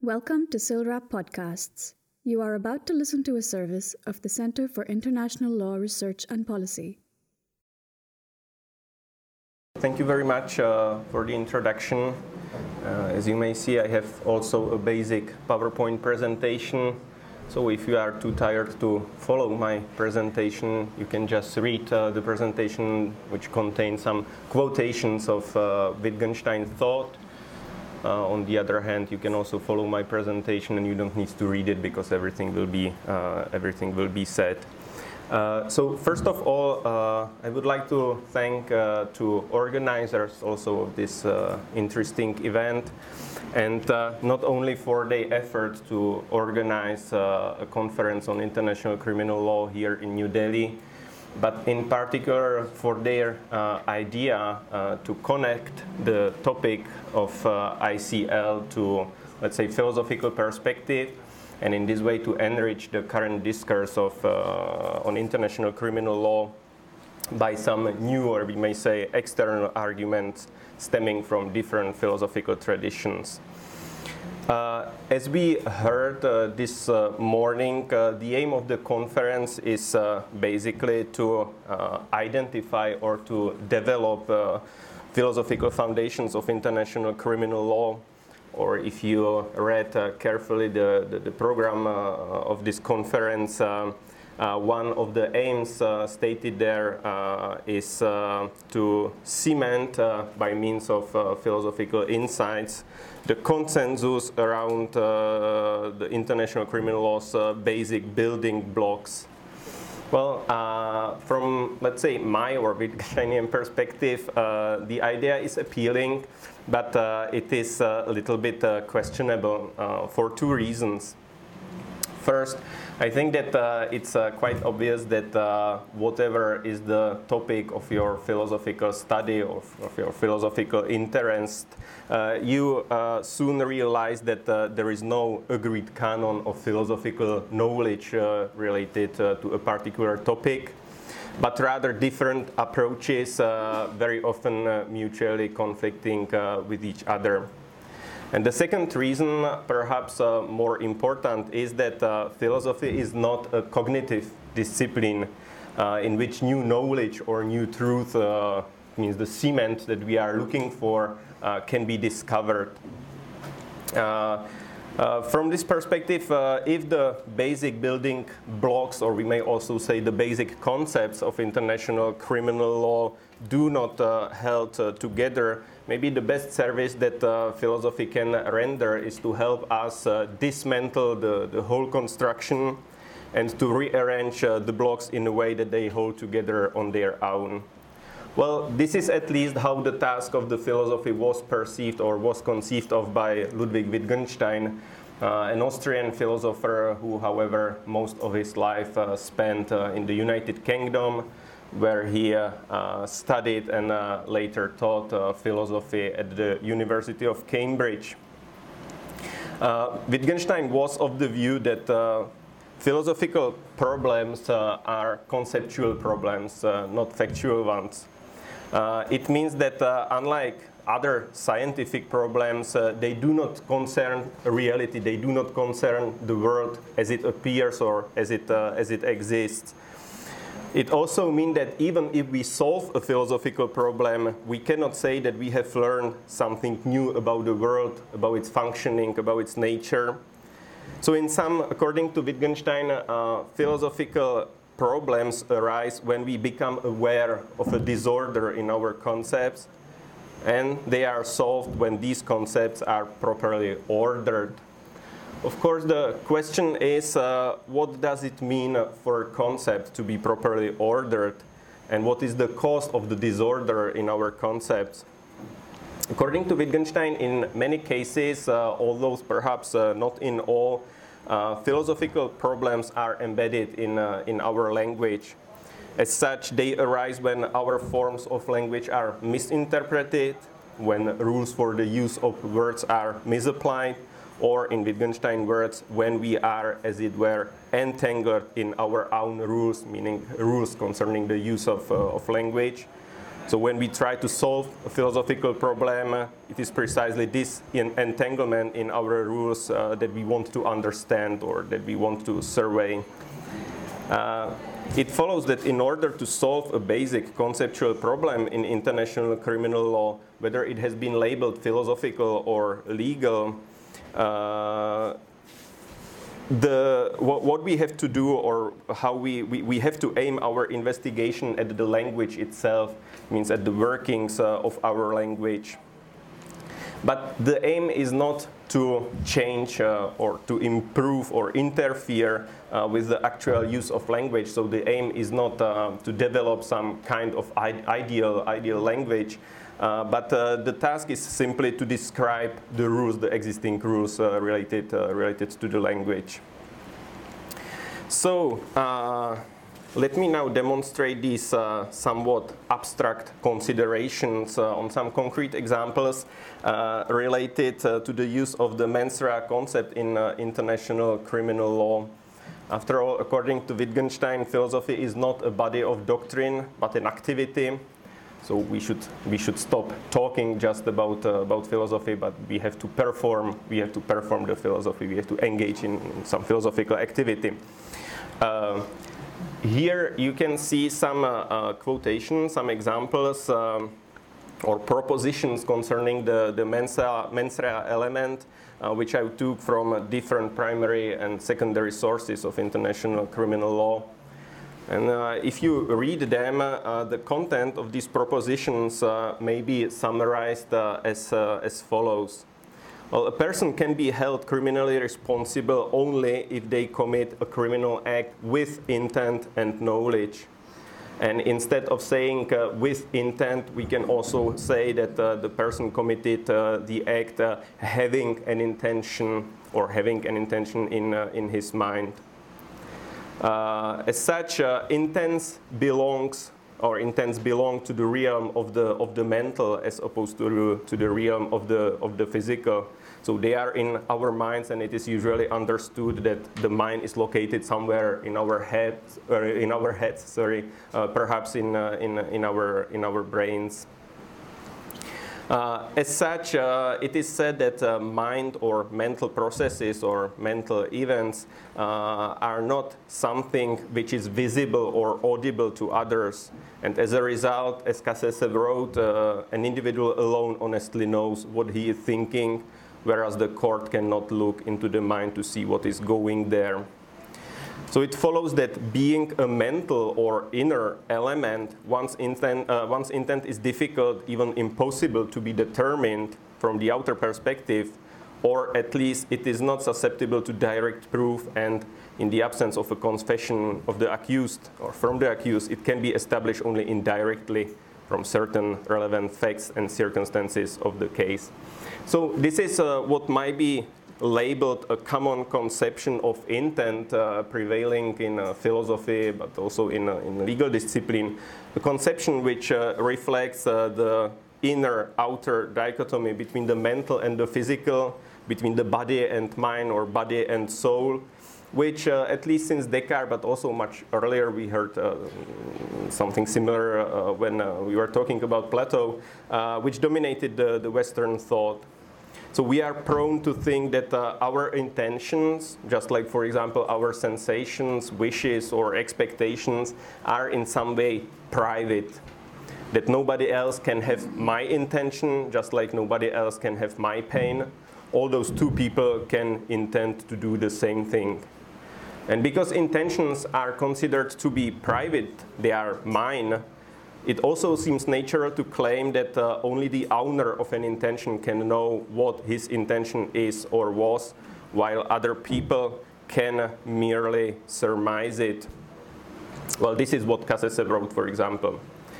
Welcome to SILRAP Podcasts. You are about to listen to a service of the Center for International Law Research and Policy. Thank you very much for the introduction. As you may see, I have also a basic PowerPoint presentation. So if you are too tired to follow my presentation, you can just read the presentation, which contains some quotations of Wittgenstein's thought. On the other hand, you can also follow my presentation, and you don't need to read it because everything will be said. So first of all, I would like to thank to organizers also of this interesting event, and not only for their effort to organize a conference on international criminal law here in New Delhi, but in particular for their idea to connect the topic of ICL to, let's say, philosophical perspective, and in this way to enrich the current discourse of on international criminal law by some new, or we may say, external arguments stemming from different philosophical traditions. As we heard this morning, the aim of the conference is basically to identify or to develop philosophical foundations of international criminal law. Or if you read carefully the program of this conference, one of the aims stated there is to cement by means of philosophical insights the consensus around the international criminal law's basic building blocks. Well, from, let's say, my or Wittgensteinian perspective, the idea is appealing, but it is a little bit questionable for two reasons. First, I think that it's quite obvious that whatever is the topic of your philosophical study or of your philosophical interest, you soon realize that there is no agreed canon of philosophical knowledge related to a particular topic, but rather different approaches, very often mutually conflicting with each other. And the second reason, perhaps more important, is that philosophy is not a cognitive discipline in which new knowledge or new truth, means the cement that we are looking for, can be discovered. From this perspective, if the basic building blocks, or we may also say the basic concepts of international criminal law, do not held together, maybe the best service that philosophy can render is to help us dismantle the whole construction and to rearrange the blocks in a way that they hold together on their own. Well, this is at least how the task of the philosophy was perceived or was conceived of by Ludwig Wittgenstein, an Austrian philosopher who, however, most of his life spent in the United Kingdom, where he studied and later taught philosophy at the University of Cambridge. Wittgenstein was of the view that philosophical problems are conceptual problems, not factual ones. It means that unlike other scientific problems, they do not concern reality, they do not concern the world as it appears or as it exists. It also means that even if we solve a philosophical problem, we cannot say that we have learned something new about the world, about its functioning, about its nature. So in sum, according to Wittgenstein, philosophical problems arise when we become aware of a disorder in our concepts, and they are solved when these concepts are properly ordered. Of course, the question is, what does it mean for a concept to be properly ordered, and what is the cost of the disorder in our concepts? According to Wittgenstein, in many cases, although perhaps not in all, philosophical problems are embedded in our language. As such, they arise when our forms of language are misinterpreted, when rules for the use of words are misapplied, or in Wittgenstein words, when we are, as it were, entangled in our own rules, meaning rules concerning the use of language, So when we try to solve a philosophical problem, it is precisely this entanglement in our rules that we want to understand or that we want to survey. It follows that in order to solve a basic conceptual problem in international criminal law, whether it has been labeled philosophical or legal, what we have to do, or how we have to aim our investigation at the language itself, means at the workings of our language. But the aim is not to change or to improve or interfere with the actual use of language. So the aim is not to develop some kind of ideal language, but the task is simply to describe the rules, the existing rules related to the language. So let me now demonstrate these somewhat abstract considerations on some concrete examples related to the use of the mens rea concept in international criminal law. After all, according to Wittgenstein, philosophy is not a body of doctrine, but an activity. So we should stop talking just about philosophy, but we have to perform the philosophy. We have to engage in some philosophical activity. Here you can see some quotations, some examples or propositions concerning the mens rea element, which I took from different primary and secondary sources of international criminal law. And if you read them, the content of these propositions may be summarized as follows. Well, a person can be held criminally responsible only if they commit a criminal act with intent and knowledge. And instead of saying with intent, we can also say that the person committed the act having an intention or having an intention in his mind. As such, intents belong to the realm of the mental as opposed to the realm of the physical. So they are in our minds, and it is usually understood that the mind is located somewhere in our heads, perhaps in our brains. As such, it is said that mind or mental processes or mental events are not something which is visible or audible to others. And as a result, as Kassesev wrote, an individual alone honestly knows what he is thinking, whereas the court cannot look into the mind to see what is going there. So it follows that being a mental or inner element, one's intent is difficult, even impossible to be determined from the outer perspective, or at least it is not susceptible to direct proof, and in the absence of a confession of the accused or from the accused, it can be established only indirectly from certain relevant facts and circumstances of the case. So this is what might be labeled a common conception of intent prevailing in philosophy, but also in legal discipline, a conception which reflects the inner-outer dichotomy between the mental and the physical, between the body and mind or body and soul, which at least since Descartes, but also much earlier, we heard something similar when we were talking about Plato, which dominated the Western thought. So we are prone to think that our intentions, just like, for example, our sensations, wishes, or expectations, are in some way private. That nobody else can have my intention, just like nobody else can have my pain. All those two people can intend to do the same thing. And because intentions are considered to be private, they are mine, it also seems natural to claim that only the owner of an intention can know what his intention is or was, while other people can merely surmise it. Well, this is what Kassesev wrote, for example.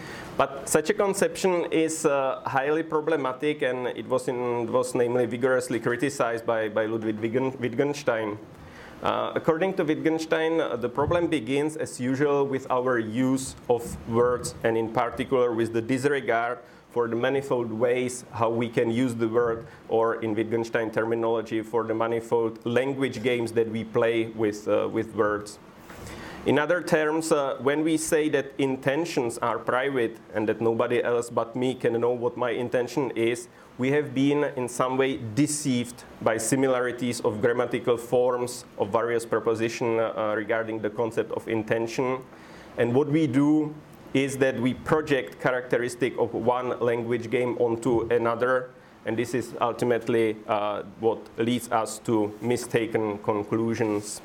But such a conception is highly problematic, and it was namely vigorously criticized by Ludwig Wittgenstein. According to Wittgenstein, the problem begins, as usual, with our use of words, and in particular with the disregard for the manifold ways how we can use the word, or in Wittgenstein terminology, for the manifold language games that we play with words. In other terms, when we say that intentions are private and that nobody else but me can know what my intention is, we have been in some way deceived by similarities of grammatical forms of various prepositions regarding the concept of intention. And what we do is that we project characteristic of one language game onto another, and this is ultimately what leads us to mistaken conclusions.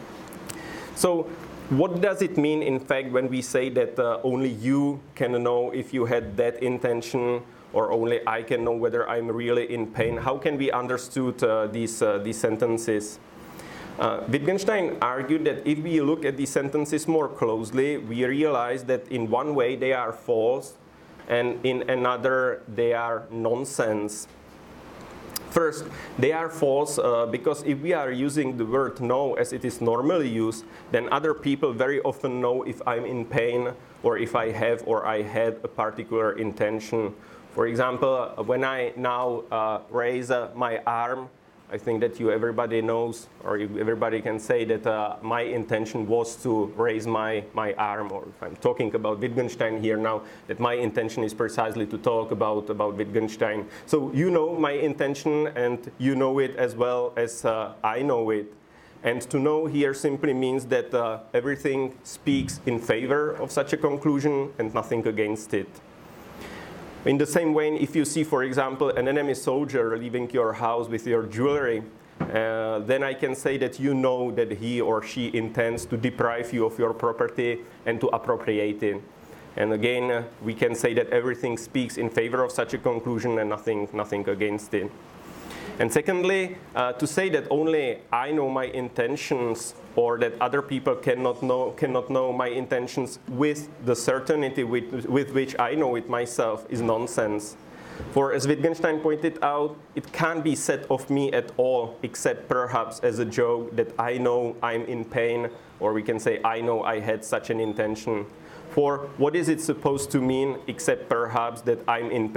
So what does it mean, in fact, when we say that only you can know if you had that intention, or only I can know whether I'm really in pain? How can we understood these sentences? Wittgenstein argued that if we look at these sentences more closely, we realize that in one way they are false, and in another they are nonsense. First, they are false because if we are using the word know as it is normally used, then other people very often know if I'm in pain or if I have or I had a particular intention. For example, when I now raise my arm, I think that everybody knows, or everybody can say that my intention was to raise my arm, or if I'm talking about Wittgenstein here now, that my intention is precisely to talk about Wittgenstein. So you know my intention, and you know it as well as I know it. And to know here simply means that everything speaks in favor of such a conclusion and nothing against it. In the same way, if you see, for example, an enemy soldier leaving your house with your jewelry, then I can say that you know that he or she intends to deprive you of your property and to appropriate it. And again, we can say that everything speaks in favor of such a conclusion and nothing against it. And secondly, to say that only I know my intentions, or that other people cannot know my intentions with the certainty with which I know it myself, is nonsense. For as Wittgenstein pointed out, it can't be said of me at all, except perhaps as a joke, that I know I'm in pain, or we can say I know I had such an intention. For what is it supposed to mean, except perhaps that I'm in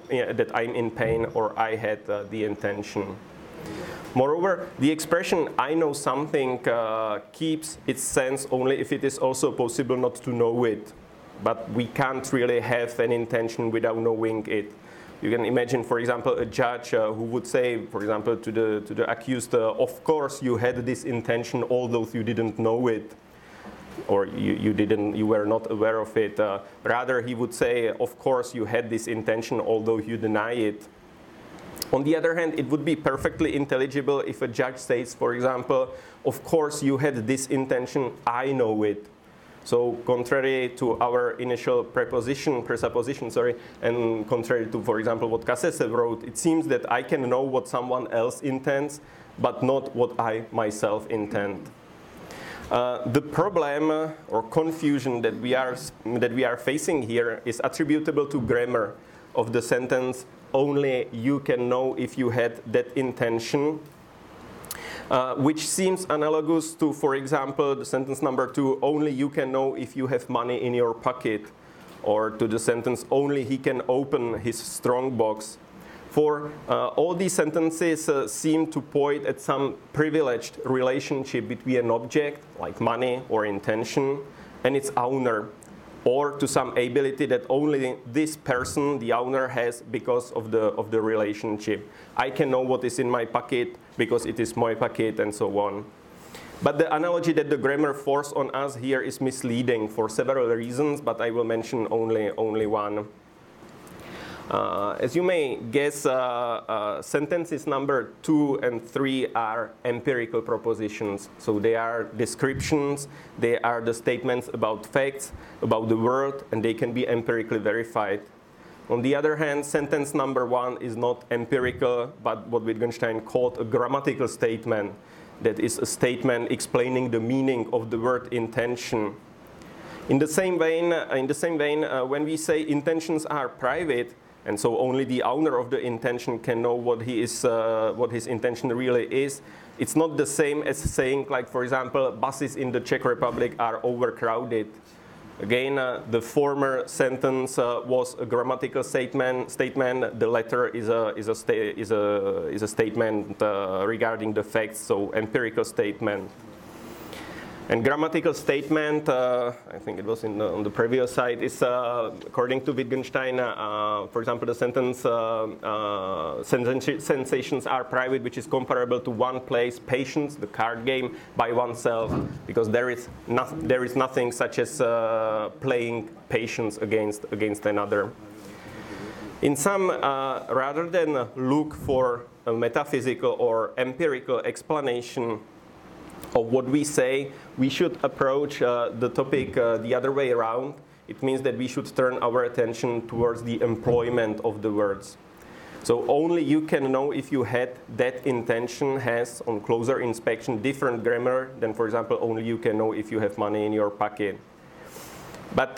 pain, or I had the intention. Moreover, the expression I know something keeps its sense only if it is also possible not to know it. But we can't really have an intention without knowing it. You can imagine, for example, a judge who would say, for example, to the accused, of course you had this intention although you didn't know it, or you were not aware of it. Rather, he would say, of course you had this intention although you deny it. On the other hand, it would be perfectly intelligible if a judge says, for example, of course you had this intention, I know it. So contrary to our initial presupposition, and contrary to, for example, what Cassese wrote, it seems that I can know what someone else intends, but not what I myself intend. The problem or confusion that we are facing here is attributable to grammar of the sentence, only you can know if you had that intention, which seems analogous to, for example, the sentence number 2, only you can know if you have money in your pocket, or to the sentence, only he can open his strong box. For all these sentences seem to point at some privileged relationship between an object, like money or intention, and its owner, or to some ability that only this person, the owner, has because of the relationship. I can know what is in my pocket because it is my pocket, and so on. But the analogy that the grammar forces on us here is misleading for several reasons, but I will mention only one. As you may guess, sentences number 2 and 3 are empirical propositions. So they are descriptions, they are the statements about facts, about the world, and they can be empirically verified. On the other hand, sentence number 1 is not empirical, but what Wittgenstein called a grammatical statement. That is a statement explaining the meaning of the word intention. In the same vein, when we say intentions are private, and so only the owner of the intention can know what his intention really is, it's not the same as saying, like, for example, buses in the Czech Republic are overcrowded. Again, the former sentence was a grammatical statement. The latter is a statement regarding the facts, so empirical statement. And grammatical statement, I think it was on the previous slide, is according to Wittgenstein, for example, the sentence sensations are private, which is comparable to one plays patience, the card game, by oneself, because there is nothing such as playing patience against another. In sum, rather than look for a metaphysical or empirical explanation of what we say, we should approach the topic the other way around. It means that we should turn our attention towards the employment of the words. So only you can know if you had that intention has, on closer inspection, different grammar than, for example, only you can know if you have money in your pocket. But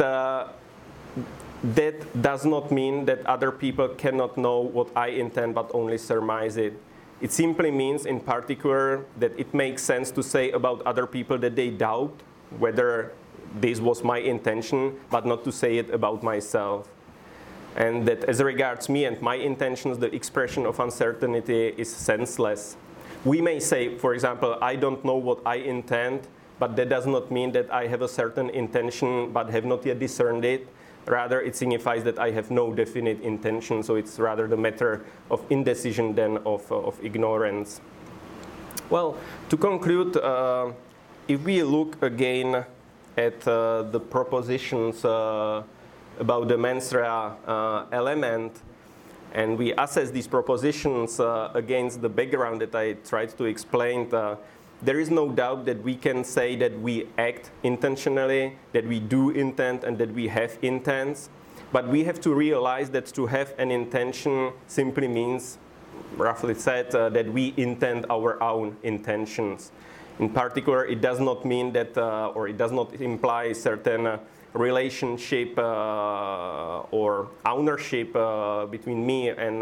that does not mean that other people cannot know what I intend, but only surmise it. It simply means, in particular, that it makes sense to say about other people that they doubt whether this was my intention, but not to say it about myself. And that as regards me and my intentions, the expression of uncertainty is senseless. We may say, for example, I don't know what I intend, but that does not mean that I have a certain intention but have not yet discerned it. Rather, it signifies that I have no definite intention, so it's rather the matter of indecision than of ignorance. Well, to conclude, if we look again at the propositions about the mens rea element, and we assess these propositions against the background that I tried to explain, there is no doubt that we can say that we act intentionally, that we do intend, and that we have intents. But we have to realize that to have an intention simply means, roughly said, that we intend our own intentions. In particular, it does not mean that, or it does not imply certain relationship or ownership between me and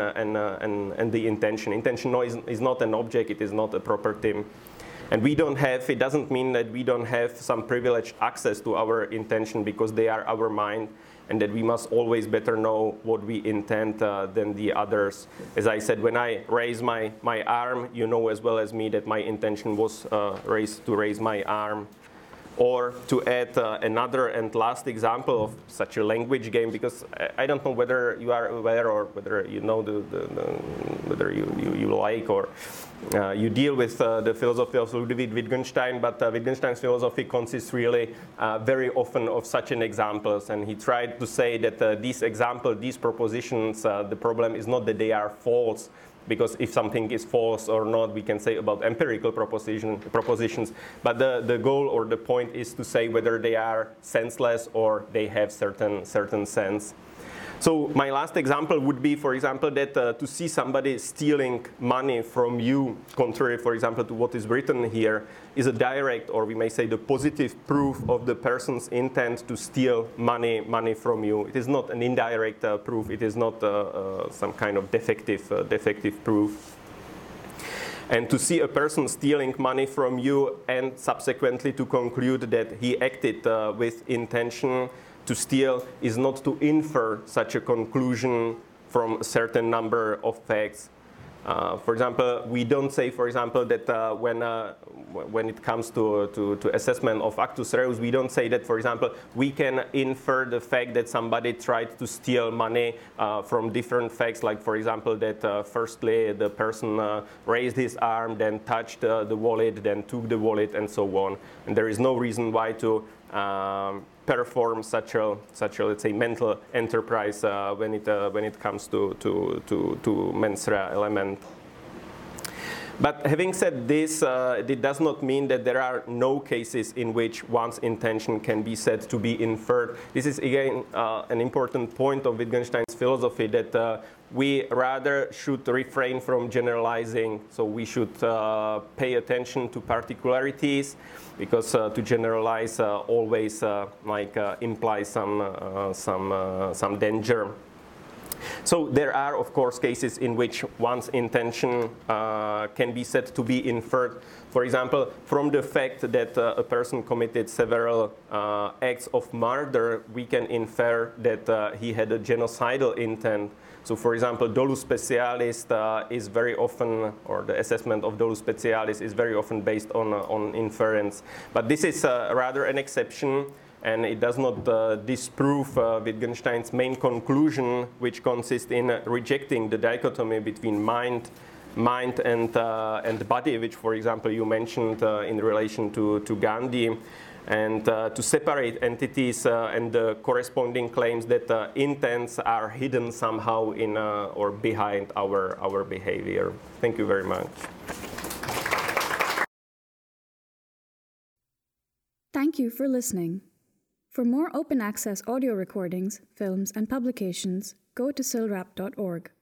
the intention. Intention is not an object, it is not a property. And we don't have, it doesn't mean that we don't have some privileged access to our intention because they are our mind, and that we must always better know what we intend than the others. As I said, when I raise my arm, you know as well as me that my intention was to raise my arm. Or to add another and last example of such a language game, because I don't know whether you are aware or whether you know whether you like or you deal with the philosophy of Ludwig Wittgenstein, but Wittgenstein's philosophy consists really very often of such an examples, and he tried to say that these propositions, the problem is not that they are false, because if something is false or not, we can say about empirical propositions. But the goal or the point is to say whether they are senseless or they have certain sense. So my last example would be, for example, that to see somebody stealing money from you, contrary, for example, to what is written here, is a direct, or we may say the positive proof of the person's intent to steal money from you. It is not an indirect proof. It is not some kind of defective proof. And to see a person stealing money from you and subsequently to conclude that he acted with intention to steal is not to infer such a conclusion from a certain number of facts. For example, we don't say, for example, that when it comes to assessment of actus reus, we don't say that, for example, we can infer the fact that somebody tried to steal money from different facts, like, for example, that firstly the person raised his arm, then touched the wallet, then took the wallet, and so on. And there is no reason why to perform such a let's say mental enterprise when it comes to mens rea element. But having said this, it does not mean that there are no cases in which one's intention can be said to be inferred. This is again an important point of Wittgenstein's philosophy, that we rather should refrain from generalizing. So we should pay attention to particularities, because to generalize always implies some danger. So there are, of course, cases in which one's intention can be said to be inferred. For example, from the fact that a person committed several acts of murder, we can infer that he had a genocidal intent. So for example, dolus specialis is very often, or the assessment of dolus specialis is very often based on inference. But this is rather an exception, and it does not disprove Wittgenstein's main conclusion, which consists in rejecting the dichotomy between mind and body, which, for example, you mentioned in relation to Gandhi, and to separate entities and the corresponding claims that intents are hidden somehow in or behind our behavior. Thank you very much. Thank you for listening. For more open access audio recordings, films, and publications, go to silrap.org.